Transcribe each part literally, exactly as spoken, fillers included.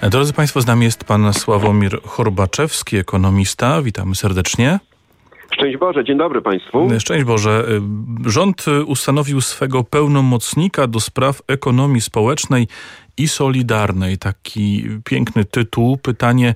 Drodzy Państwo, z nami jest pan Sławomir Horbaczewski, ekonomista. Witamy serdecznie. Szczęść Boże, dzień dobry Państwu. Szczęść Boże. Rząd ustanowił swego pełnomocnika do spraw ekonomii społecznej i solidarnej. Taki piękny tytuł. Pytanie,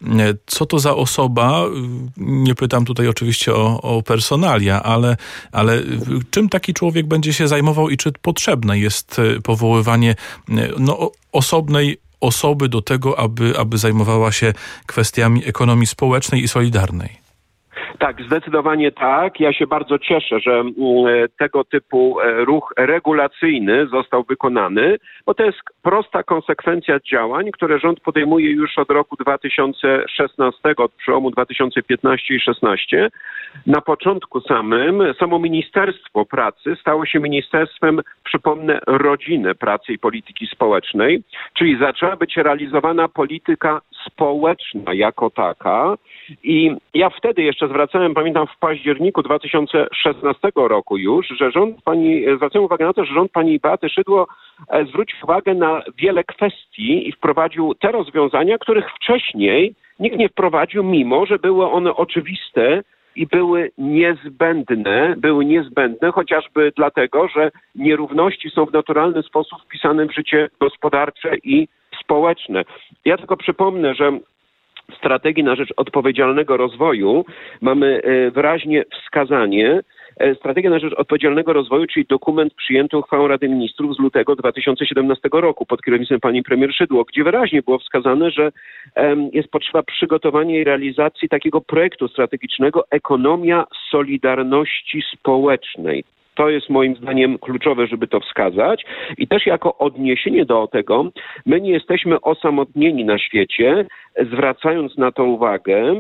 co to za osoba? Nie pytam tutaj oczywiście o, o personalia, ale, ale czym taki człowiek będzie się zajmował i czy potrzebne jest powoływanie no, osobnej osoby do tego, aby, aby zajmowała się kwestiami ekonomii społecznej i solidarnej? Tak, zdecydowanie tak. Ja się bardzo cieszę, że tego typu ruch regulacyjny został wykonany, bo to jest prosta konsekwencja działań, które rząd podejmuje już od roku dwa tysiące szesnastego, od przełomu dwa tysiące piętnastego i dwa tysiące szesnastego. Na początku samym samo Ministerstwo Pracy stało się ministerstwem, przypomnę, rodziny, pracy i polityki społecznej, czyli zaczęła być realizowana polityka społeczna jako taka. I ja wtedy jeszcze zwracałem, pamiętam w październiku dwa tysiące szesnastego roku już, że rząd pani, zwracałem uwagę na to, że rząd pani Beaty Szydło zwrócił uwagę na wiele kwestii i wprowadził te rozwiązania, których wcześniej nikt nie wprowadził, mimo że były one oczywiste i były niezbędne, były niezbędne chociażby dlatego, że nierówności są w naturalny sposób wpisane w życie gospodarcze i społeczne. Ja tylko przypomnę, że w strategii na rzecz odpowiedzialnego rozwoju mamy wyraźnie wskazanie, strategia na rzecz odpowiedzialnego rozwoju, czyli dokument przyjęty uchwałą Rady Ministrów z lutego dwa tysiące siedemnastego roku pod kierownictwem pani premier Szydło, gdzie wyraźnie było wskazane, że jest potrzeba przygotowania i realizacji takiego projektu strategicznego ekonomia solidarności społecznej. To jest moim zdaniem kluczowe, żeby to wskazać. I też jako odniesienie do tego, my nie jesteśmy osamotnieni na świecie, zwracając na to uwagę,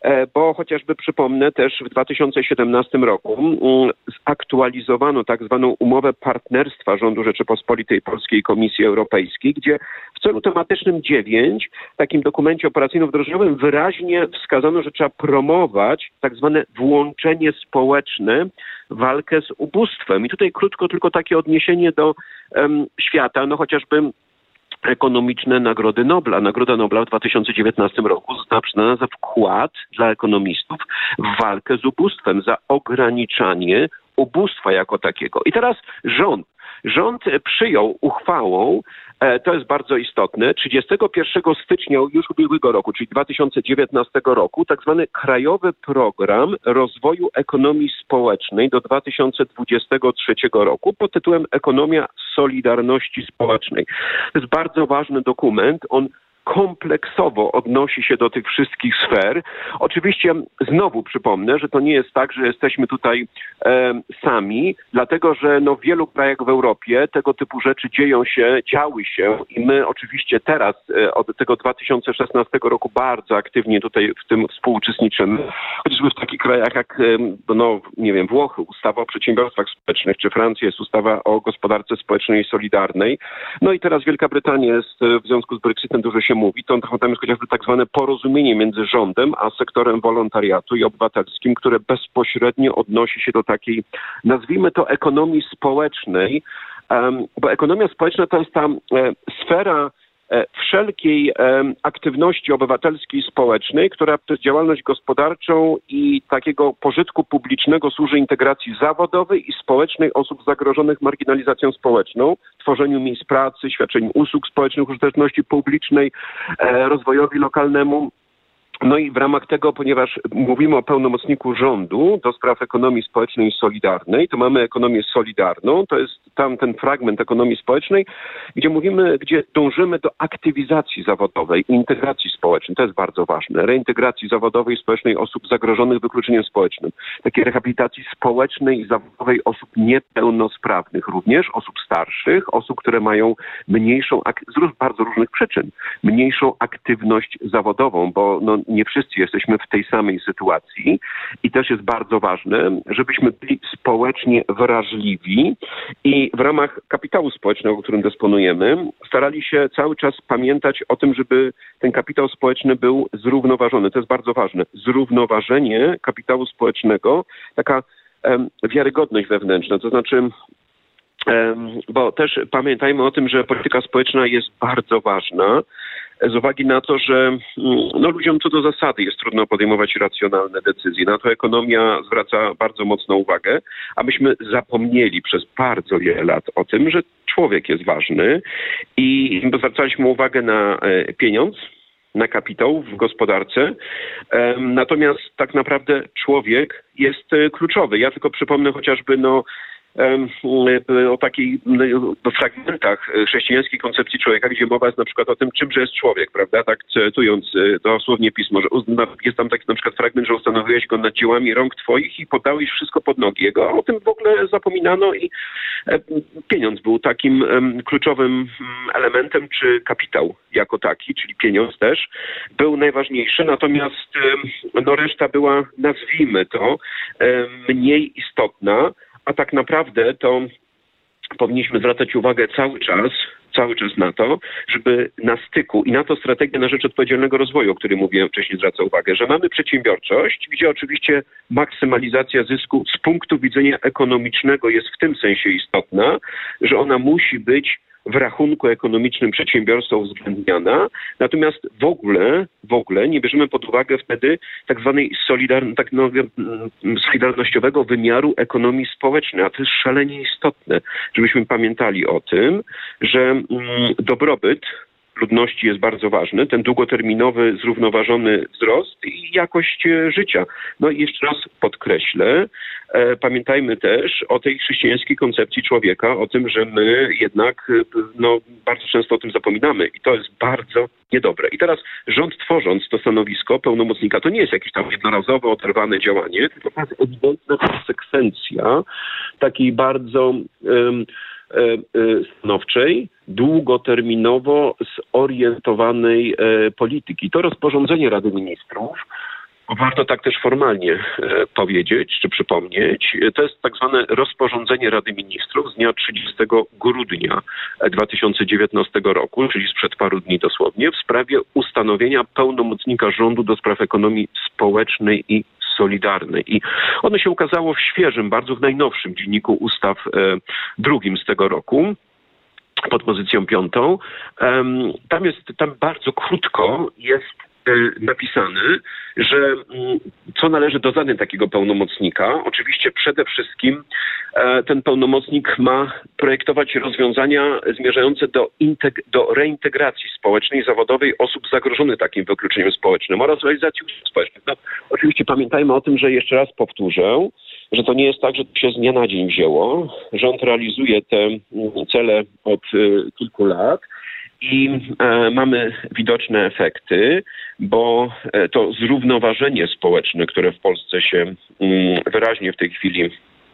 bo chociażby przypomnę też w dwa tysiące siedemnastym roku zaktualizowano tak zwaną umowę partnerstwa rządu Rzeczypospolitej Polskiej i Komisji Europejskiej, gdzie w celu tematycznym dziewięć, w takim dokumencie operacyjno-wdrożeniowym wyraźnie wskazano, że trzeba promować tak zwane włączenie społeczne, walkę z ubóstwem. I tutaj krótko tylko takie odniesienie do um, świata, no chociażby ekonomiczne Nagrody Nobla. Nagroda Nobla w dwa tysiące dziewiętnastym roku została przyznana za wkład dla ekonomistów w walkę z ubóstwem, za ograniczanie ubóstwa jako takiego. I teraz rząd. Rząd przyjął uchwałą, e, to jest bardzo istotne, trzydziestego pierwszego stycznia już ubiegłego roku, czyli dwa tysiące dziewiętnastego roku, tak zwany Krajowy Program Rozwoju Ekonomii Społecznej do dwa tysiące dwudziestego trzeciego roku pod tytułem Ekonomia Solidarności Społecznej. To jest bardzo ważny dokument. On kompleksowo odnosi się do tych wszystkich sfer. Oczywiście znowu przypomnę, że to nie jest tak, że jesteśmy tutaj e, sami, dlatego że no, w wielu krajach w Europie tego typu rzeczy dzieją się, działy się i my oczywiście teraz e, od tego dwa tysiące szesnastego roku bardzo aktywnie tutaj w tym współuczestniczymy. Chociażby w takich krajach jak, e, no nie wiem, Włochy, ustawa o przedsiębiorstwach społecznych, czy Francja jest ustawa o gospodarce społecznej i solidarnej. No i teraz Wielka Brytania jest w związku z Brexitem dużo się mówi, to tam jest chociażby tak zwane porozumienie między rządem a sektorem wolontariatu i obywatelskim, które bezpośrednio odnosi się do takiej, nazwijmy to, ekonomii społecznej, um, bo ekonomia społeczna to jest ta e, sfera e, wszelkiej e, aktywności obywatelskiej i społecznej, która przez działalność gospodarczą i takiego pożytku publicznego służy integracji zawodowej i społecznej osób zagrożonych marginalizacją społeczną, tworzeniu miejsc pracy, świadczeniu usług społecznych, użyteczności publicznej, e, rozwojowi lokalnemu. No i w ramach tego, ponieważ mówimy o pełnomocniku rządu do spraw ekonomii społecznej i solidarnej, to mamy ekonomię solidarną, to jest tam ten fragment ekonomii społecznej, gdzie mówimy, gdzie dążymy do aktywizacji zawodowej i integracji społecznej. To jest bardzo ważne. Reintegracji zawodowej i społecznej osób zagrożonych wykluczeniem społecznym. Takiej rehabilitacji społecznej i zawodowej osób niepełnosprawnych, również osób starszych, osób, które mają mniejszą, z bardzo różnych przyczyn, mniejszą aktywność zawodową, bo no, nie wszyscy jesteśmy w tej samej sytuacji i też jest bardzo ważne, żebyśmy byli społecznie wrażliwi i w ramach kapitału społecznego, którym dysponujemy, starali się cały czas pamiętać o tym, żeby ten kapitał społeczny był zrównoważony. To jest bardzo ważne. Zrównoważenie kapitału społecznego, taka em, wiarygodność wewnętrzna, to znaczy Bo też pamiętajmy o tym, że polityka społeczna jest bardzo ważna z uwagi na to, że no, ludziom co do zasady jest trudno podejmować racjonalne decyzje. Na to ekonomia zwraca bardzo mocną uwagę, a myśmy zapomnieli przez bardzo wiele lat o tym, że człowiek jest ważny i zwracaliśmy uwagę na pieniądz, na kapitał w gospodarce. Natomiast tak naprawdę człowiek jest kluczowy. Ja tylko przypomnę chociażby no o takich fragmentach chrześcijańskiej koncepcji człowieka, gdzie mowa jest na przykład o tym, czymże jest człowiek, prawda? Tak cytując dosłownie pismo, że jest tam taki na przykład fragment, że ustanowiłeś go nad dziełami rąk twoich i podałeś wszystko pod nogi jego. O tym w ogóle zapominano i pieniądz był takim kluczowym elementem, czy kapitał jako taki, czyli pieniądz też, był najważniejszy, natomiast no reszta była, nazwijmy to, mniej istotna. A tak naprawdę to powinniśmy zwracać uwagę cały czas, cały czas na to, żeby na styku i na to strategia na rzecz odpowiedzialnego rozwoju, o którym mówiłem wcześniej, zwraca uwagę, że mamy przedsiębiorczość, gdzie oczywiście maksymalizacja zysku z punktu widzenia ekonomicznego jest w tym sensie istotna, że ona musi być w rachunku ekonomicznym przedsiębiorstwa uwzględniana, natomiast w ogóle, w ogóle nie bierzemy pod uwagę wtedy tak zwanej solidarn- tak no, solidarnościowego wymiaru ekonomii społecznej, a to jest szalenie istotne, żebyśmy pamiętali o tym, że mm, dobrobyt ludności jest bardzo ważny, ten długoterminowy, zrównoważony wzrost i jakość życia. No i jeszcze raz podkreślę, e, pamiętajmy też o tej chrześcijańskiej koncepcji człowieka, o tym, że my jednak no, bardzo często o tym zapominamy i to jest bardzo niedobre. I teraz rząd, tworząc to stanowisko pełnomocnika, to nie jest jakieś tam jednorazowe, oderwane działanie, tylko to jest ewidentna konsekwencja takiej bardzo um, stanowczej, długoterminowo zorientowanej polityki. To rozporządzenie Rady Ministrów, warto tak też formalnie powiedzieć, czy przypomnieć, to jest tak zwane rozporządzenie Rady Ministrów z dnia trzydziestego grudnia dwa tysiące dziewiętnastego roku, czyli sprzed paru dni dosłownie, w sprawie ustanowienia pełnomocnika rządu do spraw ekonomii społecznej i solidarnej. I ono się ukazało w świeżym, bardzo w najnowszym dzienniku ustaw e, drugim z tego roku, pod pozycją piątą. Um, tam jest, tam bardzo krótko jest e, napisane, że m, co należy do zadań takiego pełnomocnika. Oczywiście przede wszystkim e, ten pełnomocnik ma projektować rozwiązania zmierzające do, integ- do reintegracji społecznej i zawodowej osób zagrożonych takim wykluczeniem społecznym oraz realizacji usług społecznych. No, oczywiście pamiętajmy o tym, że jeszcze raz powtórzę, że to nie jest tak, że to się z dnia na dzień wzięło. Rząd realizuje te cele od y, kilku lat i e, mamy widoczne efekty, bo e, to zrównoważenie społeczne, które w Polsce się mm, wyraźnie w tej chwili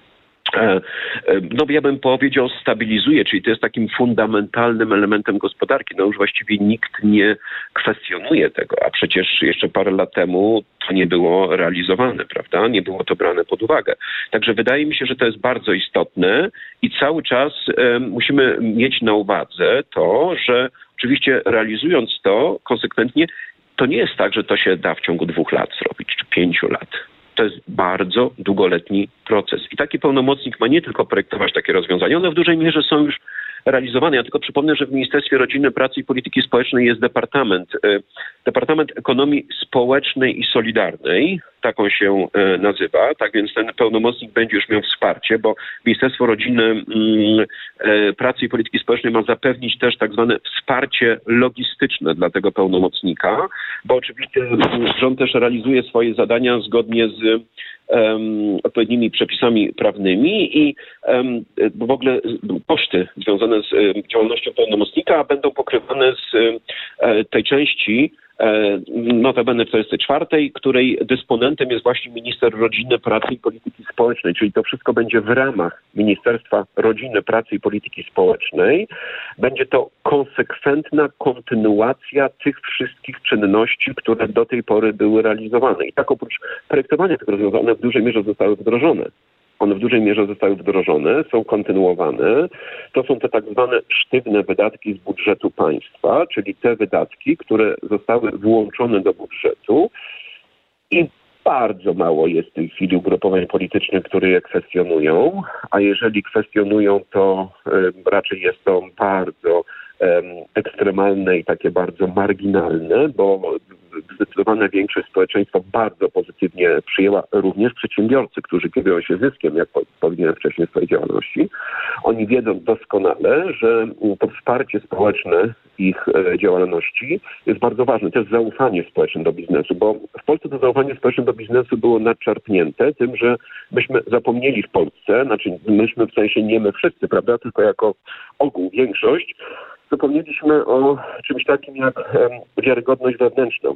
no ja bym powiedział stabilizuje, czyli to jest takim fundamentalnym elementem gospodarki. No już właściwie nikt nie kwestionuje tego, a przecież jeszcze parę lat temu to nie było realizowane, prawda? Nie było to brane pod uwagę. Także wydaje mi się, że to jest bardzo istotne i cały czas um, musimy mieć na uwadze to, że oczywiście realizując to konsekwentnie, to nie jest tak, że to się da w ciągu dwóch lat zrobić, czy pięciu lat. To jest bardzo długoletni proces. I taki pełnomocnik ma nie tylko projektować takie rozwiązania, one w dużej mierze są już realizowane. Ja tylko przypomnę, że w Ministerstwie Rodziny, Pracy i Polityki Społecznej jest Departament, Departament Ekonomii Społecznej i Solidarnej, tak on się nazywa, tak więc ten pełnomocnik będzie już miał wsparcie, bo Ministerstwo Rodziny, Pracy i Polityki Społecznej ma zapewnić też tak zwane wsparcie logistyczne dla tego pełnomocnika, bo oczywiście rząd też realizuje swoje zadania zgodnie z Um, odpowiednimi przepisami prawnymi i um, w ogóle koszty związane z um, działalnością pełnomocnika będą pokrywane z um, tej części notabene w czterdziestej czwartej, której dysponentem jest właśnie minister rodziny, pracy i polityki społecznej, czyli to wszystko będzie w ramach Ministerstwa Rodziny, Pracy i Polityki Społecznej. Będzie to konsekwentna kontynuacja tych wszystkich czynności, które do tej pory były realizowane. I tak oprócz projektowania tych rozwiązań, one w dużej mierze zostały wdrożone. One w dużej mierze zostały wdrożone, są kontynuowane. To są te tak zwane sztywne wydatki z budżetu państwa, czyli te wydatki, które zostały włączone do budżetu i Bardzo mało jest w tej chwili ugrupowań politycznych, które je kwestionują, a jeżeli kwestionują, to y, raczej jest to bardzo y, ekstremalne i takie bardzo marginalne, bo zdecydowana większość społeczeństwa bardzo pozytywnie przyjęła również przedsiębiorcy, którzy kierują się zyskiem, jak powiedziałem wcześniej, w swojej działalności. Oni wiedzą doskonale, że to wsparcie społeczne ich działalności jest bardzo ważne. To jest zaufanie społeczne do biznesu, bo w Polsce to zaufanie społeczne do biznesu było nadszarpnięte tym, że myśmy zapomnieli w Polsce, znaczy myśmy w sensie nie my wszyscy, prawda, tylko jako ogół, większość, zapomnieliśmy o czymś takim jak wiarygodność wewnętrzną.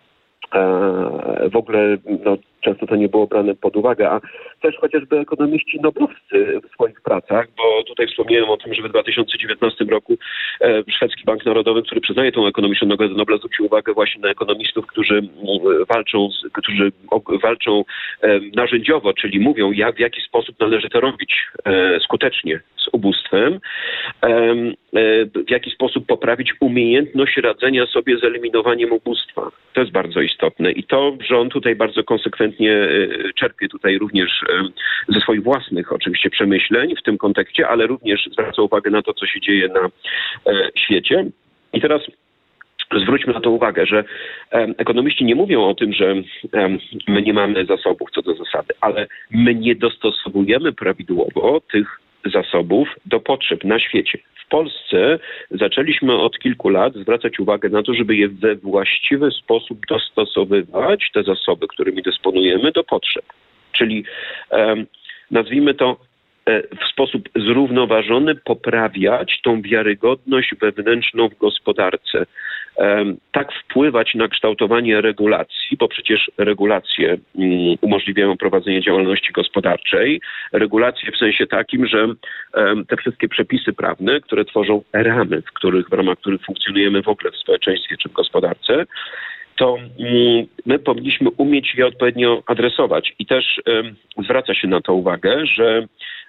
W ogóle no, często to nie było brane pod uwagę, a też chociażby ekonomiści noblowscy w swoich pracach, bo tutaj wspomniałem o tym, że w dwa tysiące dziewiętnastym roku e, Szwedzki Bank Narodowy, który przyznaje tą ekonomiczną nagrodę Nobla, zwrócił uwagę właśnie na ekonomistów, którzy m, walczą, z, którzy o, walczą e, narzędziowo, czyli mówią, jak, w jaki sposób należy to robić e, skutecznie z ubóstwem, e, e, w jaki sposób poprawić umiejętność radzenia sobie z eliminowaniem ubóstwa. To jest bardzo istotne i to rząd tutaj bardzo konsekwentnie czerpie tutaj również ze swoich własnych oczywiście przemyśleń w tym kontekście, ale również zwraca uwagę na to, co się dzieje na świecie. I teraz zwróćmy na to uwagę, że ekonomiści nie mówią o tym, że my nie mamy zasobów co do zasady, ale my nie dostosowujemy prawidłowo tych zasobów do potrzeb na świecie. W Polsce zaczęliśmy od kilku lat zwracać uwagę na to, żeby je we właściwy sposób dostosowywać, te zasoby, którymi dysponujemy, do potrzeb. Czyli um, nazwijmy to w sposób zrównoważony poprawiać tą wiarygodność wewnętrzną w gospodarce. Tak wpływać na kształtowanie regulacji, bo przecież regulacje umożliwiają prowadzenie działalności gospodarczej. Regulacje w sensie takim, że te wszystkie przepisy prawne, które tworzą ramy, w których, w ramach których funkcjonujemy w ogóle w społeczeństwie czy w gospodarce, to my powinniśmy umieć je odpowiednio adresować. I też zwraca się na to uwagę, że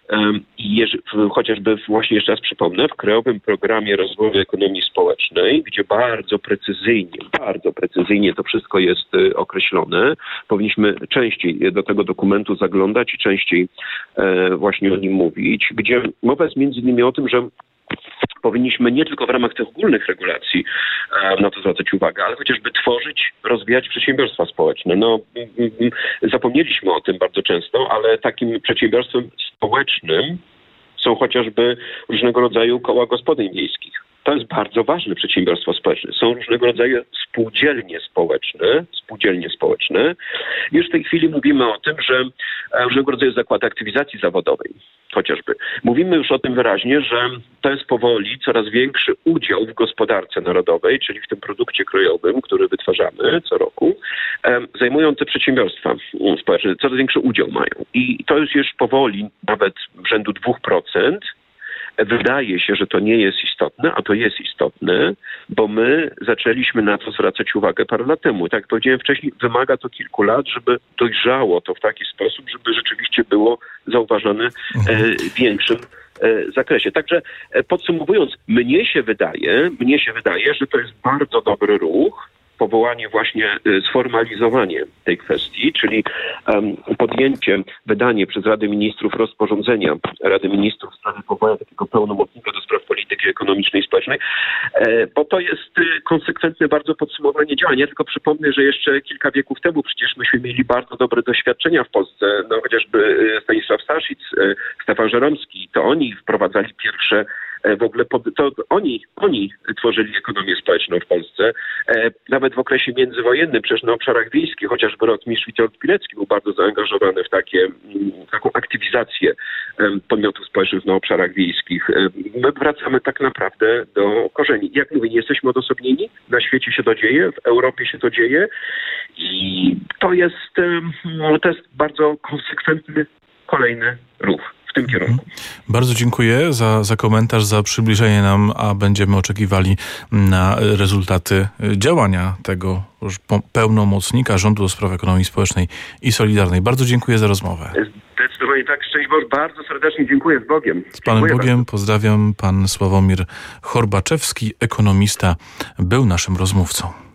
chociażby właśnie jeszcze raz przypomnę, w Krajowym Programie Rozwoju Ekonomii Społecznej, gdzie bardzo precyzyjnie, bardzo precyzyjnie to wszystko jest określone, powinniśmy częściej do tego dokumentu zaglądać i częściej właśnie o nim mówić, gdzie mowa jest między innymi o tym, że powinniśmy nie tylko w ramach tych ogólnych regulacji na to zwracać uwagę, ale chociażby tworzyć, rozwijać przedsiębiorstwa społeczne. No, zapomnieliśmy o tym bardzo często, ale takim przedsiębiorstwem społecznym są chociażby różnego rodzaju koła gospodyń wiejskich. To jest bardzo ważne przedsiębiorstwo społeczne. Są różnego rodzaju spółdzielnie społeczne, spółdzielnie społeczne. Już w tej chwili mówimy o tym, że różnego rodzaju zakłady aktywizacji zawodowej, chociażby. Mówimy już o tym wyraźnie, że to jest powoli coraz większy udział w gospodarce narodowej, czyli w tym produkcie krajowym, który wytwarzamy co roku, zajmują te przedsiębiorstwa społeczne. Coraz większy udział mają. I to jest już powoli nawet rzędu dwa procent. Wydaje się, że to nie jest istotne, a to jest istotne, bo my zaczęliśmy na to zwracać uwagę parę lat temu. Tak jak powiedziałem wcześniej, wymaga to kilku lat, żeby dojrzało to w taki sposób, żeby rzeczywiście było zauważane w większym zakresie. Także podsumowując, mnie się wydaje, mnie się wydaje, że to jest bardzo dobry ruch, powołanie właśnie, sformalizowanie tej kwestii, czyli um, podjęcie, wydanie przez Radę Ministrów rozporządzenia Rady Ministrów w sprawie powołania takiego pełnomocnika do spraw polityki ekonomicznej i społecznej, e, bo to jest konsekwentne bardzo podsumowanie działań. Ja tylko przypomnę, że jeszcze kilka wieków temu przecież myśmy mieli bardzo dobre doświadczenia w Polsce, no chociażby Stanisław Staszic, Stefan Żeromski, to oni wprowadzali pierwsze w ogóle pod, to oni, oni tworzyli ekonomię społeczną w Polsce. E, nawet w okresie międzywojennym, przecież na obszarach wiejskich, chociażby rotmistrz Witold Pilecki był bardzo zaangażowany w takie, m, taką aktywizację m, podmiotów społecznych na obszarach wiejskich. E, my wracamy tak naprawdę do korzeni. Jak mówię, nie jesteśmy odosobnieni. Na świecie się to dzieje, w Europie się to dzieje i to jest, m, to jest bardzo konsekwentny kolejny ruch w tym kierunku. Bardzo dziękuję za, za komentarz, za przybliżenie nam, a będziemy oczekiwali na rezultaty działania tego pełnomocnika rządu do spraw ekonomii społecznej i solidarnej. Bardzo dziękuję za rozmowę. Zdecydowanie tak, szczęść Boże, bardzo serdecznie dziękuję, z Bogiem. Z Panem Dziękuję Bogiem bardzo. Pozdrawiam. Pan Sławomir Horbaczewski, ekonomista, był naszym rozmówcą.